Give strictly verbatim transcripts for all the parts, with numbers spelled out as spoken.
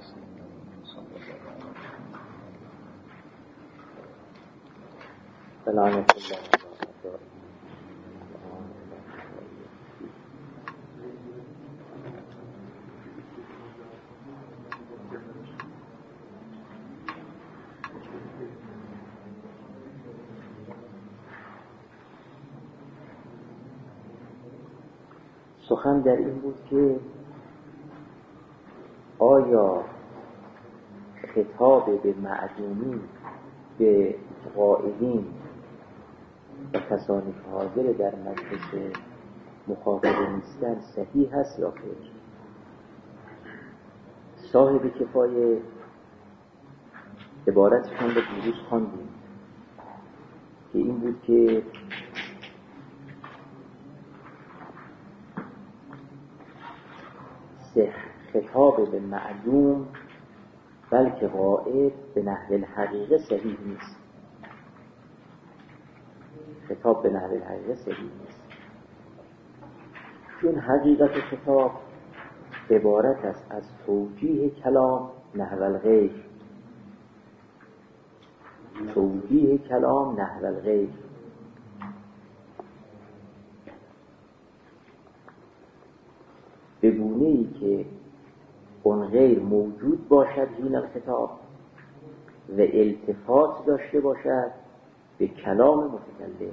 لعنت الله. سخن در این بود که آیا خطاب به معدومی، به غائبین و کسانی که حاضر در مجلس مخاطبه نیستن صحیح هست یا خیر؟ صاحب کفایه عبارتشان به دیروز خواندیم که این بود که خطاب به معدوم بلکه غائب به نحو الحقیقه صحیح نیست. خطاب به نحو الحقیقه صحیح نیست، چون حقیقت خطاب عبارت است از توجیه کلام نحو الغیر، توجیه کلام نحو الغیر. به گونه‌ای که اون غیر موجود باشد حین الخطاب و التفات داشته باشد به کلام متکلم.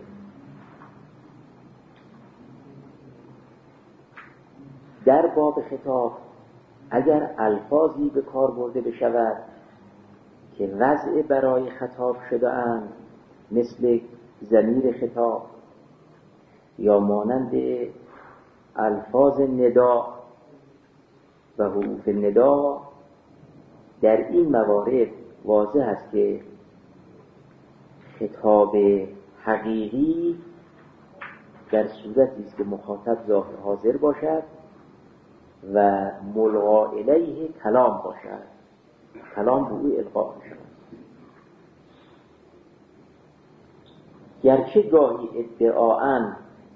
در باب خطاب اگر الفاظی به کار برده بشود که وضع برای خطاب شده اند، مثل ضمیر خطاب یا مانند الفاظ ندا و حروف ندا، در این موارد واضح است که خطاب حقیقی در صورتی است که مخاطب ظاهر حاضر باشد و ملغا الیه کلام باشد، کلام به او القا باشد. گرچه گاهی ادعاءً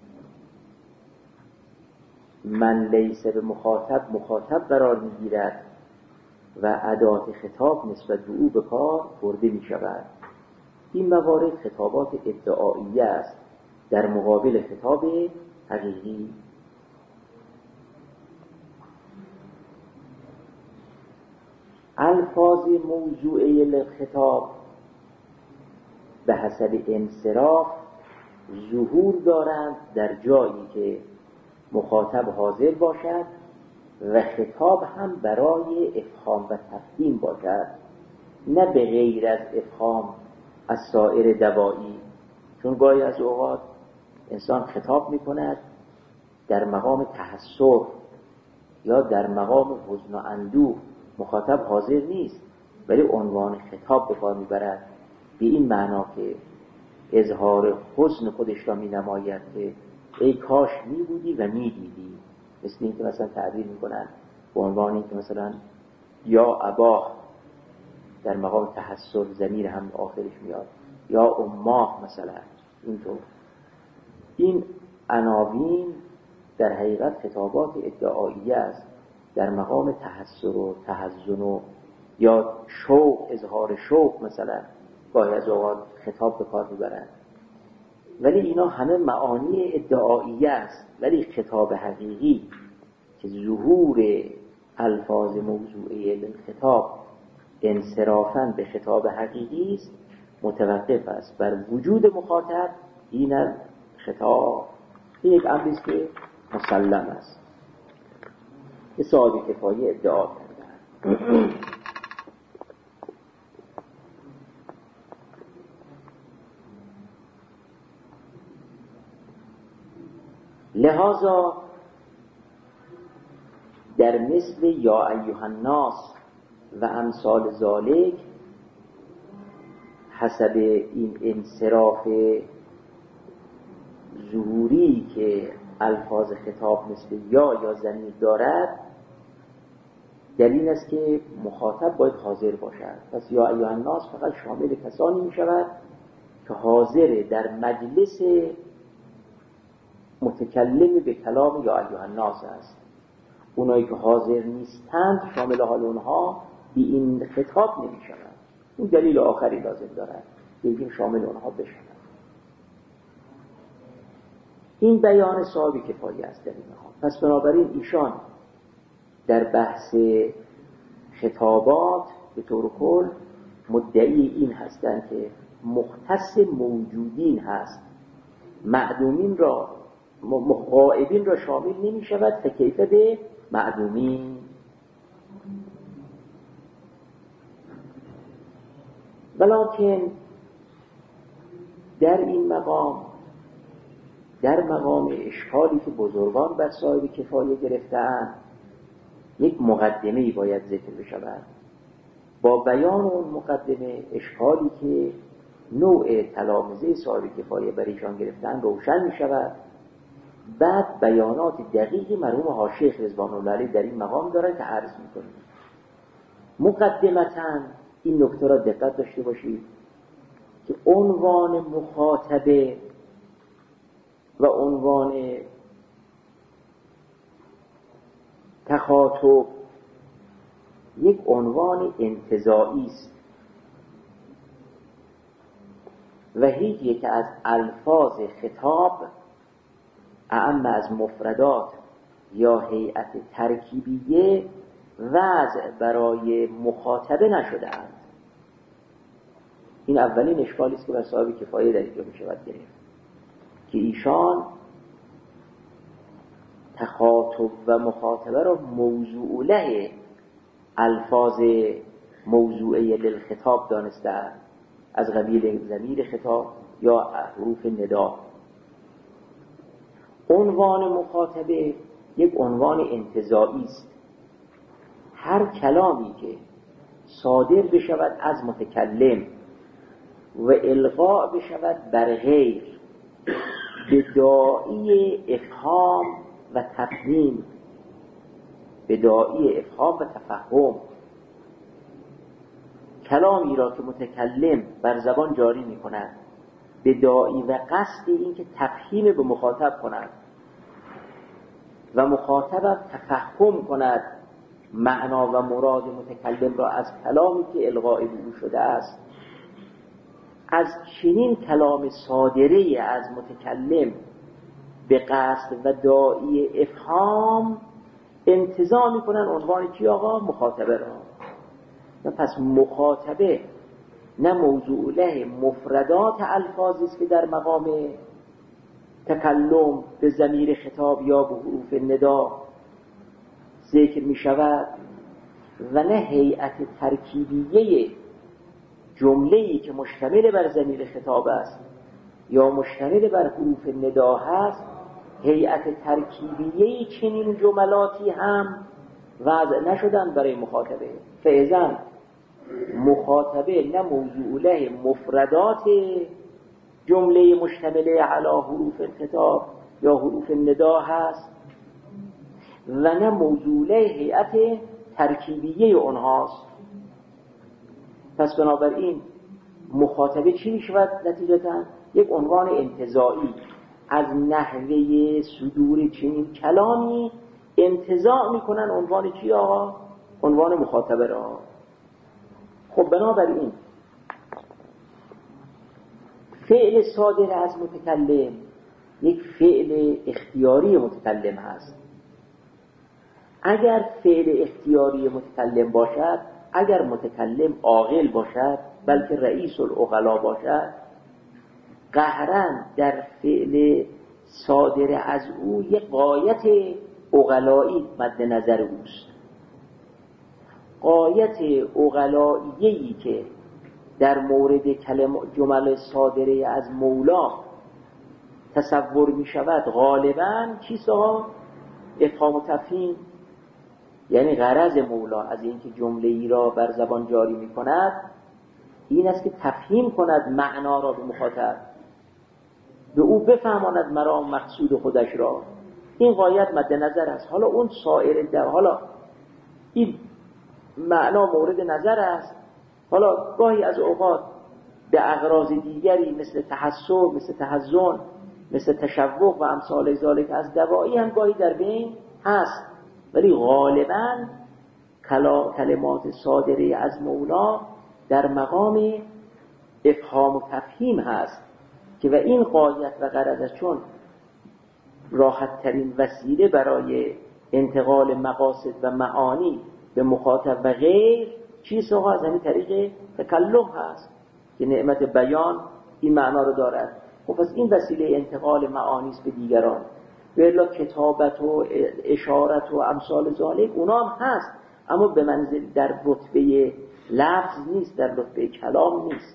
من لیس به مخاطب مخاطب قرار میگیرد و ادات خطاب نسبت به او به کار برده می شود. این موارد خطابات ادعائیه است در مقابل خطاب حقیقی. الفاظ موضوعه للخطاب به حسب انصراف ظهور دارند در جایی که مخاطب حاضر باشد و خطاب هم برای افهام و تفهیم باشد، نه به غیر از افهام از سایر دوایی. چون گاهی از اوقات انسان خطاب می کند در مقام تحسر یا در مقام حزن و اندوه، مخاطب حاضر نیست ولی عنوان خطاب به کار می برد به این معنا که اظهار حزن خودش را می نماید که ای کاش می بودی و می دیدی. مثل این که مثلا تعبیر می کنن به عنوان این که مثلا یا اباه در مقام تحسر ضمیر هم آخرش میاد، یا اماه مثلا. اینطور این عناوین در حقیقت خطابات ادعائیه است در مقام تحسر و تحزن و یا شوق، اظهار شوق مثلا گاهی از اوقات خطاب به کار میبرند، ولی اینا همه معانی ادعائیه است. ولی خطاب حقیقی که ظهور الفاظ موضوعه للخطاب انصرافاً به خطاب حقیقی است، متوقف است بر وجود مخاطب. این خطاب این یک امری است که مسلم است. یه صاحب کفایه ادعا کردن. لذا در مثل یا ایها الناس و امثال ذالک، حسب این انصراف ظهوری که الفاظ خطاب مثل یا یا ضمیر دارد، دلیل است که مخاطب باید حاضر باشد. پس یا ایها الناس فقط شامل کسانی می شود که حاضر در مجلس متکلم به کلام یا ایها الناس است. اونایی که حاضر نیستند شامل حال اونها به این خطاب نمی شود. این دلیل آخری لازم دارد که این شامل اونها بشود. این بیان صاحب کفایه است در این مقام. پس بنابراین ایشان در بحث خطابات به طور کل مدعی این هستند که مختص موجودین هست، معدومین را غائبین را شامل نمی شود فکیف به معدومین. ولکن در این مقام، در مقام اشکالی که بزرگان بر صاحب کفایه گرفتند، یک مقدمه‌ای باید ذکر بشود. با بیان اون مقدمه اشکالی که نوع تلامذه صاحب کفایه بر ایشان گرفتن روشن می شود. بعد بیانات دقیقی مرحوم حاشیه رضوان الله علیه در این مقام داره که عرض می کنیم. مقدمتاً این نکته را دقت داشته باشید که عنوان مخاطبه و عنوان تخاطب یک عنوان انتزاعی است و هیچ یک از الفاظ خطاب اعم از مفردات یا هیئت ترکیبیه وضع برای مخاطبه نشده اند. این اولین اشکالی است که بر صاحب کفایه در اینجا میشود گرفت که ایشان تخاطب و مخاطبه را موضوع له الفاظ موضوعه للخطاب دانستند، از قبیل ضمیر خطاب یا حروف ندا. عنوان مخاطبه یک عنوان انتزاعی است. هر کلامی که صادر بشود از متکلم و القاء بشود بر غیر به داعی افهام و تفهیم، به داعی افهام و تفهم، کلامی را که متکلم بر زبان جاری می کند به داعی و قصد این که تفهیم به مخاطب کند و مخاطب تفهم کند معنا و مراد متکلم را از کلامی که القاء به او شده است، از چنین کلام صادره از متکلم به قصد و داعی افهام انتزاع میکنن عنوان چی آقا؟ مخاطبه را. و پس مخاطبه نه موضوع له مفردات الفاظی است که در مقام تکلم به ضمیر خطاب یا به حروف ندا ذکر می شود و نه هیئت ترکیبیه جمله‌ای که مشتمل بر ضمیر خطاب است یا مشتمل بر حروف ندا هست، هیئت ترکیبیه چنین جملاتی هم وضع نشدن برای مخاطبه. فاذا مخاطبه نه موضوع له مفردات جمله مشتمله علی حروف خطاب یا حروف ندا هست و نه موضوع له هیئت ترکیبیه اونهاست. پس بنابراین مخاطبه چی می شود نتیجتاً؟ یک عنوان انتزاعی از نحوه صدور چنین کلامی انتزاع می کنن عنوان چی آقا؟ عنوان مخاطبه را. خب بنابراین فعل صادر از متکلم یک فعل اختیاری متکلم هست. اگر فعل اختیاری متکلم باشد، اگر متکلم عاقل باشد بلکه رئیس العقلا باشد، قهراً در فعل صادر از او یک غایت عقلایی مد نظر اوست. غایت عقلایی‌ای که در مورد کلمه جمل صادره از مولا تصور می شود غالباً چیست ها؟ افهام و تفهیم. یعنی غرض مولا از اینکه جمله ای را بر زبان جاری می کند این است که تفهیم کند معنا را به مخاطب، به او بفهماند مرام مقصود خودش را. این غایت مد نظر است. حالا اون سایر در حالا این معنا مورد نظر است. حالا گاهی از اوقات به اغراض دیگری مثل تحسب، مثل تحزن، مثل تشوق و امثال ذالک از دوایی هم گاهی در بین هست، ولی غالباً کلمات صادره از مولا در مقام افهام و تفهیم هست که و این غایت و غرض، چون راحت ترین وسیله برای انتقال مقاصد و معانی به مخاطب و غیر چیز ها از همین طریق تکلم هست که نعمت بیان این معنا رو دارد. خب پس این وسیله انتقال معانی است به دیگران. ولی کتابت و اشارت و امثال ذالک اونا هم هست، اما به منزل در رتبه لفظ نیست، در رتبه کلام نیست.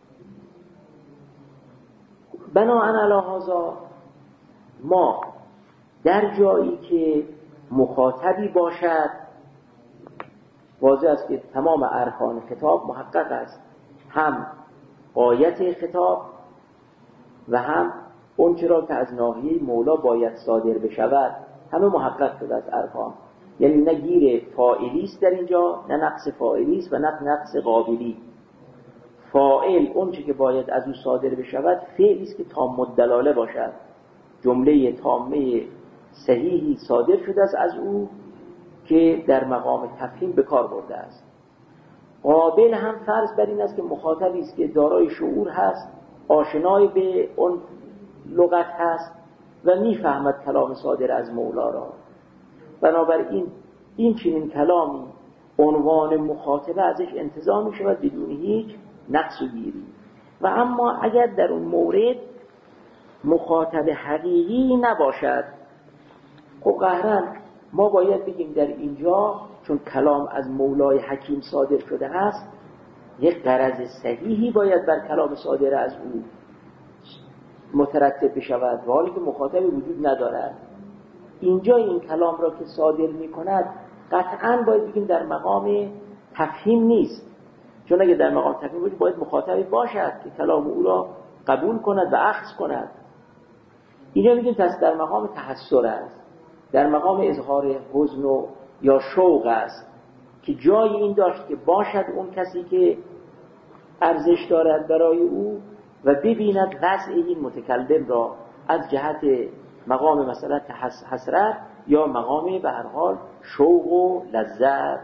بناهن علی هذا ما در جایی که مخاطبی باشد، واضح است که تمام ارکان خطاب محقق است، هم غایت خطاب و هم اون چرا که از ناحیه مولا باید صادر بشود همه محقق شده از ارکان. یعنی نه گیر فاعلی است در اینجا، نه نقص فاعلی است و نه نقص قابلی. فاعل اون چه که باید از او صادر بشود فعلی است که تام الدلاله باشد، جمله تامه صحیحی صادر شده است از او که در مقام تفهیم به کار برده است. قابل هم فرض بر این است که مخاطبی است که دارای شعور هست، آشنای به اون لغت هست و میفهمد کلام صادر از مولا را. بنابراین این چنین کلامی عنوان مخاطبه ازش انتزاع می شود بدون هیچ نقص و گیری. و اما اگر در اون مورد مخاطب حقیقی نباشد، خب قهرن ما باید بگیم در اینجا چون کلام از مولای حکیم صادر شده است، یک غرض صحیحی باید بر کلام صادر از او مترتب بشود، و حالی که مخاطبی وجود ندارد. اینجا این کلام را که صادر می کند قطعاً باید بگیم در مقام تفهیم نیست، چون اگه در مقام تفهیم باید, باید مخاطبی باشد که کلام او را قبول کند و اخذ کند. اینجا میگیم پس در مقام تحسر است، در مقام اظهار حزن و یا شوق است که جای این داشت که باشد اون کسی که ارزش دارد برای او و ببیند وضع این متکلم را از جهت مقام مثلا حسرت یا مقام به هر حال شوق و لذت.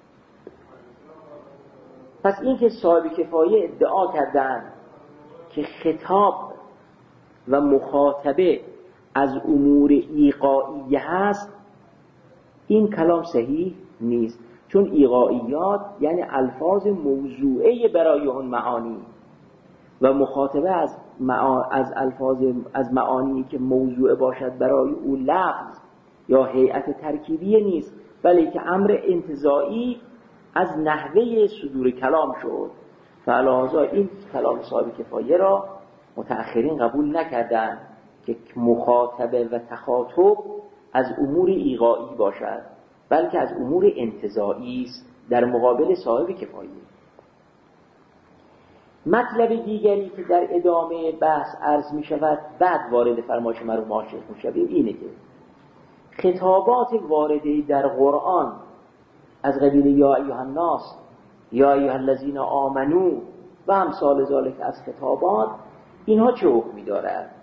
پس این که صاحب کفایه ادعا کردن که خطاب و مخاطبه از امور ایقاعیه هست، این کلام صحیح نیست، چون ایقاعیات یعنی الفاظ موضوعه برای اون معانی و مخاطبه از معا... از الفاظ از معانی که موضوع باشد برای او لفظ یا هیئت ترکیبی نیست، بلکه امر انتزاعی از نحوه صدور کلام شد. فعلاوه این کلام صاحب کفایه را متأخرین قبول نکردند که مخاطبه و تخاطب از امور ایقاعی باشد، بلکه از امور انتزاعی است در مقابل صاحب کفایه. مطلب دیگری که در ادامه بحث عرض می شود بعد وارد فرمایش مرحوم آقای شیخ می شویم اینه که خطابات وارده در قرآن از قبیل یا ایها الناس، یا ایها الذین آمنو و امثال ذالک از خطابات، اینها چه حکمی دارد؟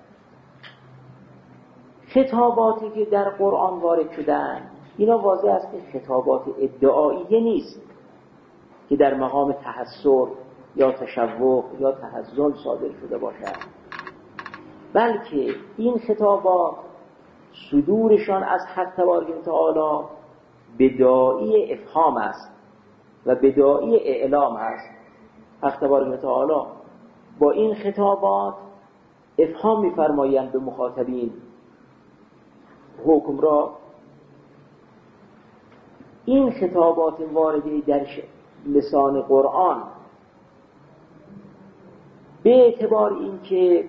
خطاباتی که در قرآن وارد شدن اینا واضح است که خطابات ادعاییه نیست که در مقام تحسر یا تشوق یا تحزن صادر شده باشد، بلکه این خطابات صدورشان از حق تبارک و تعالی بداعی افهام است و بداعی اعلام است. حق تبارک و تعالی با این خطابات افهام می‌فرمایند به مخاطبین حکم را. این خطابات وارده در لسان قرآن به اعتبار این که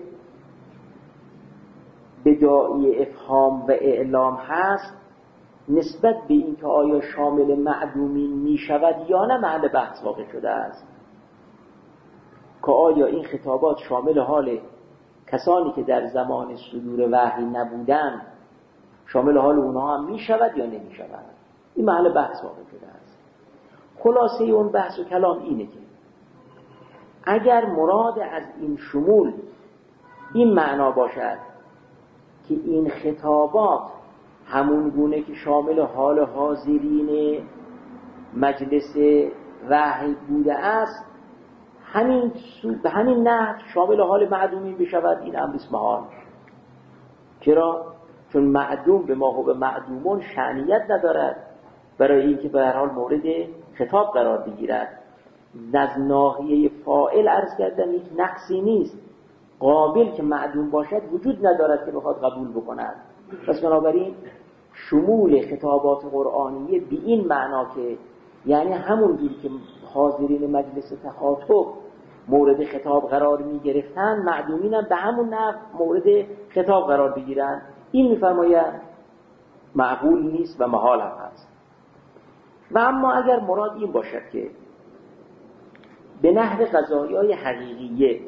بداعی افهام و اعلام هست، نسبت به این که آیا شامل معدومین می شود یا نه محل بحث واقع شده است، که آیا این خطابات شامل حال کسانی که در زمان صدور وحی نبودن شامل حال اونها هم می شود یا نمی شود. این محل بحث واقع شده است. خلاصه اون بحث و کلام اینه که اگر مراد از این شمول این معنا باشد که این خطابات همون گونه که شامل حال حاضرین مجلس وحی بوده است همین به همین نحو شامل حال معدومین بشود، این امریست محال. چرا؟ چون معدوم به ما و معدومون شأنیت ندارد برای اینکه به هر حال مورد خطاب قرار بگیرد. از ناحیه فاعل عرض کردن هیچ نقصی نیست، قابل که معدوم باشد وجود ندارد که بخواد قبول بکند. پس بنابراین شمول خطابات قرآنیه به این معنا که یعنی همون جوری که حاضرین مجلس تخاطب مورد خطاب قرار می گرفتن، معدومین هم به همون نحو مورد خطاب قرار بگیرن، این میفرماید معقول نیست و محال هم هست. و اما اگر مراد این باشد که به نحو قضایای حقیقیه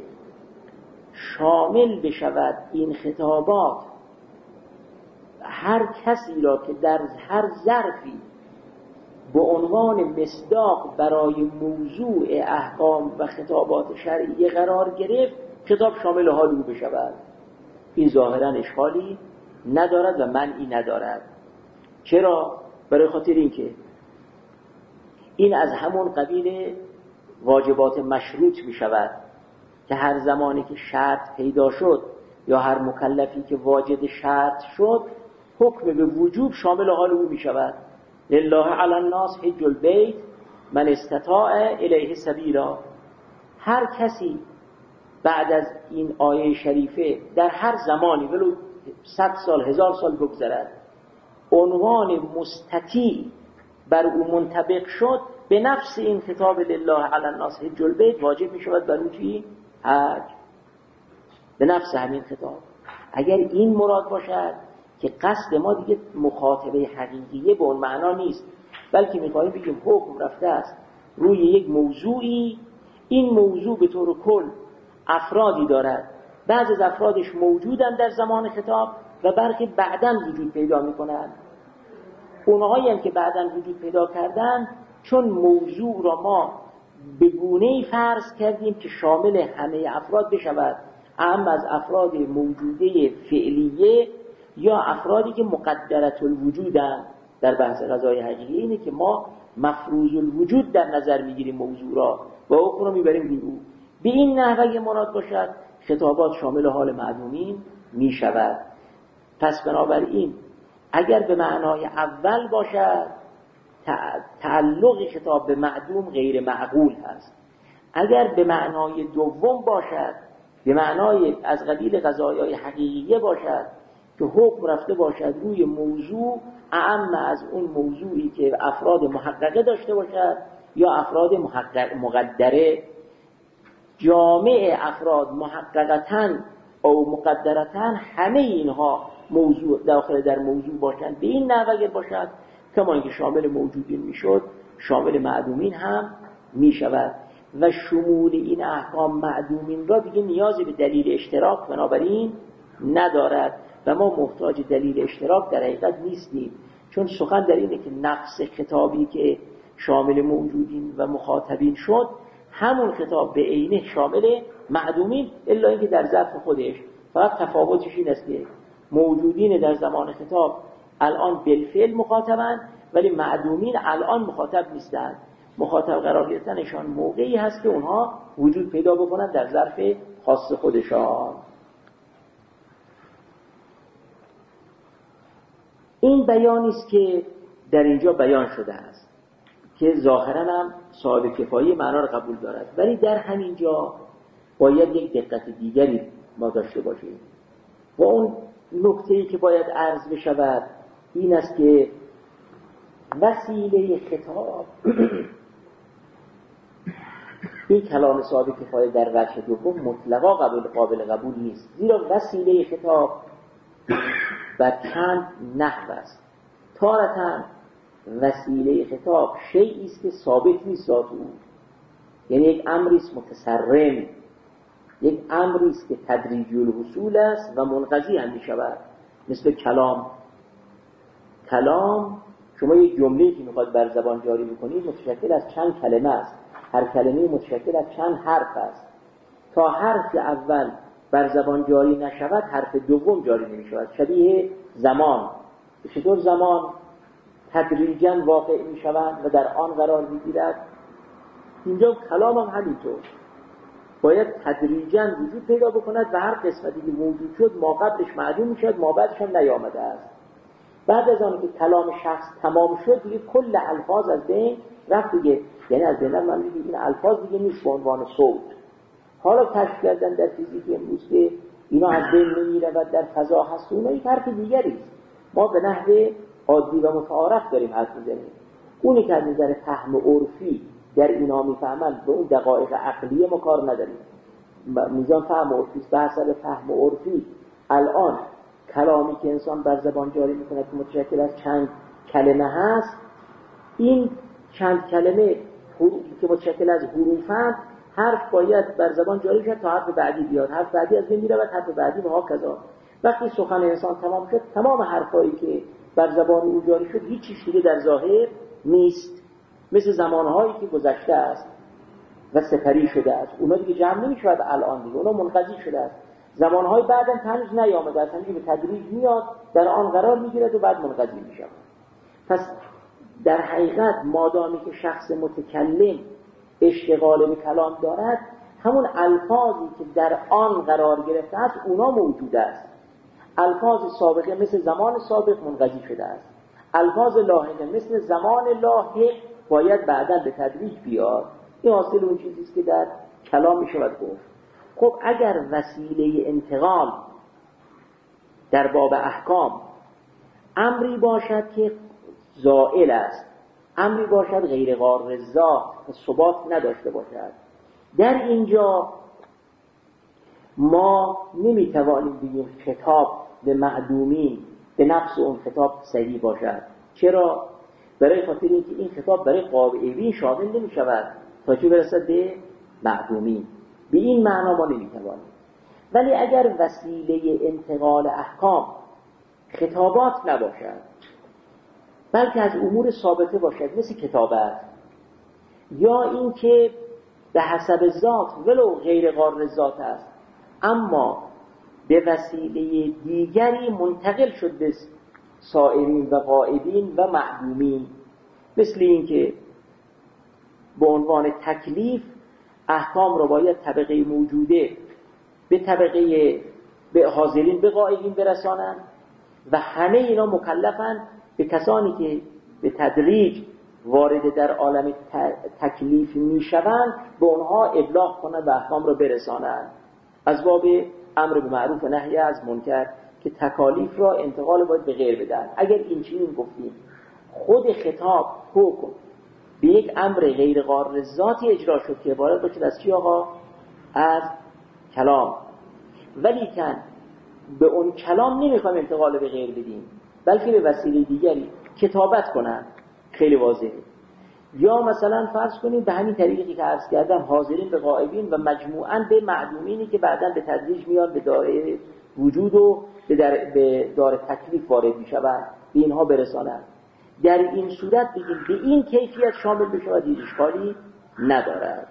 شامل بشود این خطابات هر کسی را که در هر ظرفی به عنوان مصداق برای موضوع احکام و خطابات شرعیه قرار گرفت، خطاب شامل حال او بشود، این ظاهرا اشکالی ندارد و منعی ندارد. چرا؟ برای خاطر اینکه این از همون قبیل واجبات مشروط می شود که هر زمانی که شرط پیدا شد یا هر مکلفی که واجد شرط شد، حکم به وجوب شامل حال او می شود. لله علی الناس حج البیت من استطاع الیه سبیلا. هر کسی بعد از این آیه شریفه در هر زمانی ولو صد سال هزار سال بگذرد عنوان مستطیع بر او منطبق شد، به نفس این خطاب لله علی الناس حج البیت واجب می شود بر او چی؟ حج. به نفس همین خطاب. اگر این مراد باشد که قصد ما دیگه مخاطبه حقیقیه به اون معنا نیست، بلکه می‌خوایم بگیم حکم رفته است روی یک موضوعی، این موضوع به طور کل افرادی دارد، بعضی از افرادش موجودن در زمان خطاب و برخی بعداً وجود پیدا می‌کنند. اونهایی هم که بعداً وجود پیدا کردن چون موضوع را ما به گونه‌ای فرض کردیم که شامل همه افراد بشود، اما از افراد موجوده فعلیه یا افرادی که مقدرت الوجودن در بحث قضای حقیقی، اینه که ما مفروض الوجود در نظر میگیریم موضوع را و حکم را میبریم روی او. به این نحوه اگه مراد باشد خطابات شامل حال معدومین میشود. پس بنابراین اگر به معنای اول باشد تعلق خطاب به معدوم غیر معقول هست. اگر به معنای دوم باشد، به معنای از قبیل قضایای حقیقیه باشد که حکم رفته باشد روی موضوع اعم از اون موضوعی که افراد محققه داشته باشد یا افراد محقق مقدره، جامع افراد محققتاً او مقدرتاً همه اینها موضوع داخل در موضوع باشند، به این نحو اگر باشد کما اینکه شامل موجودین میشد شامل معدومین هم میشود و شمول این احکام معدومین را دیگه نیازی به دلیل اشتراک بنابراین ندارد و ما محتاج دلیل اشتراک در حقیقت نیستیم، چون سخن در اینه که نفس خطابی که شامل موجودین و مخاطبین شد همون خطاب به عینه شامل معدومین، الا اینکه در ظرف خودش فقط تفاوتش این است که موجودین در زمان خطاب الان بالفعل مخاطبن ولی معدومین الان مخاطب نیستند. مخاطب قرار گرفتنشان موقعی هست که اونها وجود پیدا بکنن در ظرف خاص خودشان. این بیانی است که در اینجا بیان شده است که ظاهراً هم صاحب کفایی معنا را قبول دارد، ولی در همین جا باید یک دقت دیگری ما داشته باشیم و اون نکته‌ای که باید عرض بشود این است که وسیله خطاب این کلام صاحب کفایه در وجه دوم مطلقا قابل قابل قبول نیست، زیرا وسیله خطاب بر چند نحو است. تارتاً وسیله خطاب شیئی است که ثابت نیست ذات او، یعنی یک امری است متسرم، یک امری است که تدریجی الحصول است و منقضی هم می شود، مثل کلام. کلام شما یک جمله‌ای که میخواد بر زبان جاری بکنید متشکل از چند کلمه است، هر کلمه متشکل از چند حرف است. تا حرف اول بر زبان جاری نشود حرف دوم جاری نمی شود. شبیه زمان. چطور زمان؟ تدریجاً واقع می شوند و در آن قرار می گیرد. اینجا کلام هم همینطور باید تدریجاً وجود پیدا بکند و هر قسمتی که موجود شد ما قبلش معلوم می شد ما بعدش هم نیامده است. بعد از آن که کلام شخص تمام شد دیگه کل الفاظ از بین رفت دیگه، یعنی از بین من میگم این الفاظ دیگه نیست به عنوان صوت. حالا کشف کردن در فیزیک امروز که اینا از بین نمیره و در فضا هست، اونها یک حرف دیگری است. ما به نحو عادی و متعارف داریم حرف میزنیم. اونی که از نظر فهم عرفی در اینا میفهمند به اون دقایق عقلیه ما کار نداریم. میزان فهم عرفی است. به حسب فهم عرفی الان کلامی که انسان بر زبان جاری میکنه که متشکل از چند کلمه هست، این چند کلمه که متشکل از حروفند، حرف باید بر زبان جاری شد تا حرف بعدی بیاد، حرف بعدی از بین میره و حرف بعدی و هاکذا. وقتی سخن انسان تمام شد تمام حرفایی که بر زبان او جاری شد هیچ چیز دیگه در ظاهر نیست، مثل زمانهایی که گذشته است و سپری شده است. اونا دیگه جمع نمیشود الان، دیگه اونا منقضی شده است. زمانهای بعدم هنوز نیامده است، هنوز به تدریج میاد در آن قرار میگیرد و بعد منقضی میشه. پس در حقیقت مادامی که شخص متکلم اشتغال به کلام دارد، همون الفاظی که در آن قرار گرفته است اونا موجود است. الفاظ سابقه مثل زمان سابق منقضی شده است، الفاظ لاحقه مثل زمان لاحق باید بعداً به تدریج بیاد. این حاصل اون چیزی است که در کلام میشود گفت. خب اگر وسیله انتقال در باب احکام امری باشد که زائل است، امری باشد غیر قابل ذات و ثبات نداشته باشد، در اینجا ما نمیتوانیم بگیم خطاب به معدومین به نفس اون خطاب صحیح باشد. چرا؟ برای خاطر اینکه این خطاب برای قابعین شامل نمی شود تا چه برسد به معدومین. به این معنا ما نمیتوانیم. ولی اگر وسیله انتقال احکام خطابات نباشد بلکه از امور ثابته باشد مثل کتابت، یا اینکه به حسب ذات ولو غیر قابل ذات است اما به وسیله دیگری منتقل شد به سائرین و غائبین و معدومین، مثل اینکه به عنوان تکلیف احکام را باید طبقه موجوده به طبقه به حاضرین به غائبین برسانند و همه اینا مکلفن به کسانی که به تدریج وارد در عالم تکلیف میشوند به اونها ابلاغ کنند و احکام را برسانند، از باب امر به معروف و نهی از منکر که تکالیف را انتقال باید به غیر بدن. اگر این چنین گفتیم خود خطاب حکم به یک امر غیر قابل ذاتی اجرا شد که عبارت باشه از چی آقا؟ از کلام، ولی کن به اون کلام نمیخوایم انتقال به غیر بدیم بلکه به وسیله دیگری کتابت کنن. خیلی واضحه. یا مثلا فرض کنیم به همین طریقی که عرض کردم حاضرین به غائبین و مجموعاً به معدومینی که بعداً به تدریج میان به دایره وجود و به, در به دار تکلیف وارد میشوند به اینها برسانند. در این صورت بگیم به این کیفیت شامل بشه و دید اشکالی ندارد.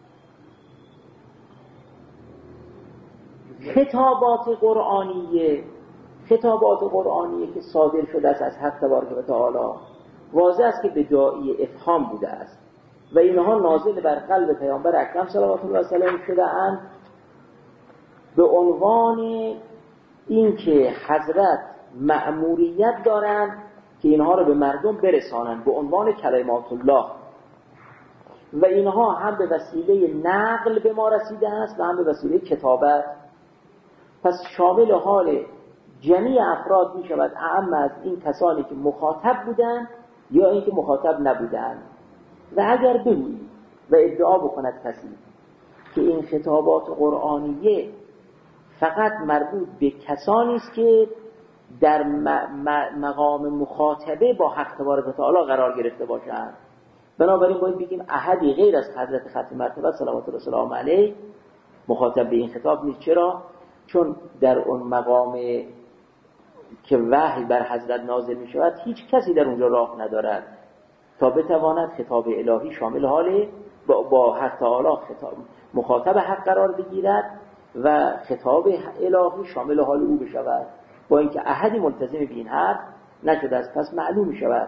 خطابات قرآنیه خطابات قرآنیه که صادر شده است از حق تبارک و تعالی واضح است که به داعی افهام بوده است و اینها نازل بر قلب پیامبر اکرم صلوات الله علیه شده اند به عنوان اینکه حضرت مأموریت دارند که اینها رو به مردم برسانند به عنوان کلمات الله، و اینها هم به وسیله نقل به ما رسیده است و هم به وسیله کتابت. پس شامل حال جمیع افراد می شود، اعم از این کسانی که مخاطب بودند یا این که مخاطب نبودند. و اگر بگویی و ادعا بکند کسی که این خطابات قرآنیه فقط مربوط به کسانی است که در مقام مخاطبه با حق تبارک و تعالی قرار گرفته باشند، بنابراین باید بگیم احدی غیر از حضرت ختم مرتبه صلوات الله وسلامه علیه مخاطب به این خطاب نیست. چرا؟ چون در اون مقام که وحی بر حضرت نازل می شود هیچ کسی در اونجا راه ندارد تا بتواند خطاب الهی شامل حال با, با حق تعالی خطاب مخاطب حق قرار بگیرد و خطاب الهی شامل حال او بشود، با اینکه احدی ملتزم به این حرف نشده است. پس معلوم می شود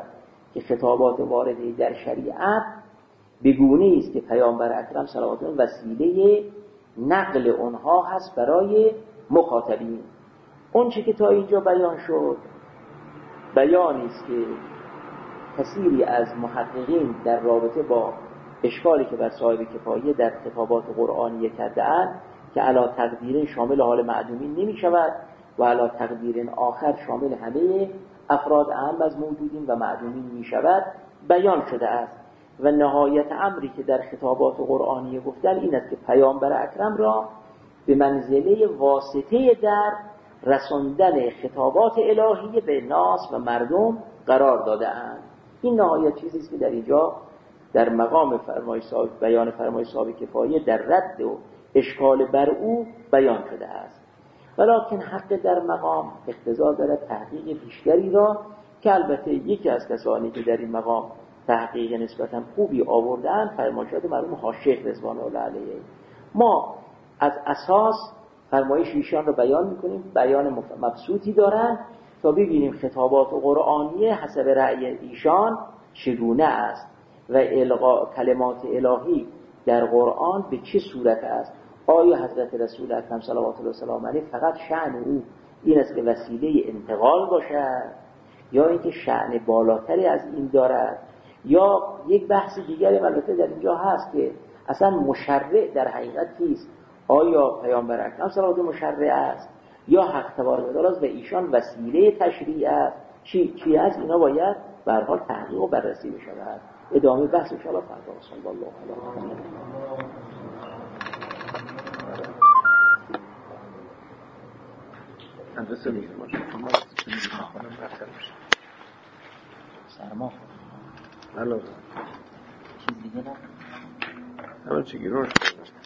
که خطابات وارده در شریعت به گونه‌ای است که پیامبر اکرم صلوات الله وسیله نقل اونها هست برای مخاطبین. اون چه که تا اینجا بیان شد بیانی است که کثیری از محققین در رابطه با اشکالی که بر صاحب کفایه در خطابات قرآنی کرده‌اند که علی تقدیر شامل حال معدومین نمی شود و علی تقدیر آخر شامل همه افراد اهم از موجودین و معدومین می شود بیان شده است. و نهایت امری که در خطابات قرآنی گفتن این است که پیامبر اکرم را به منزله واسطه در رساندن خطابات الهی به ناس و مردم قرار داده اند. این نهایت چیزی است که در اینجا در مقام فرمای صاحب بیان فرمای صاحب کفایه در رد و اشکال بر او بیان شده است. ولکن حق در مقام اقتضا دارد تحقیق بیشتری را که البته یکی از کسانی که در این مقام تحقیق نسبتا خوبی آوردن فرمایشات مرحوم حاشیه رضوان الله علیه. ما از اساس فرمایش ایشان رو بیان میکنیم، بیان مبسوطی دارن تا ببینیم خطابات قرآنیه حسب رأی ایشان چگونه است و القا کلمات الهی در قرآن به چه صورت است. آیا حضرت رسول اکرم صلوات الله و سلام علیه فقط شأن او این است که وسیله انتقال باشد یا اینکه شأن بالاتری از این دارد، یا یک بحث دیگری البته در اینجا هست که اصلا مشرع در حقیقت کیست؟ آیا پیامبر اکرم صلوات الله مشرع است یا حق تبارک و تعالی است و ایشان وسیله تشریع است؟ چی چی از اینا باید به هر حال تحقیق و بررسی بشود. ادامه بحث ان شاء الله فردا. صلی الله علیه و سلم. مدرسه میگه باشه اما سرما الو چیز دیگه نه همه چی گیرون شده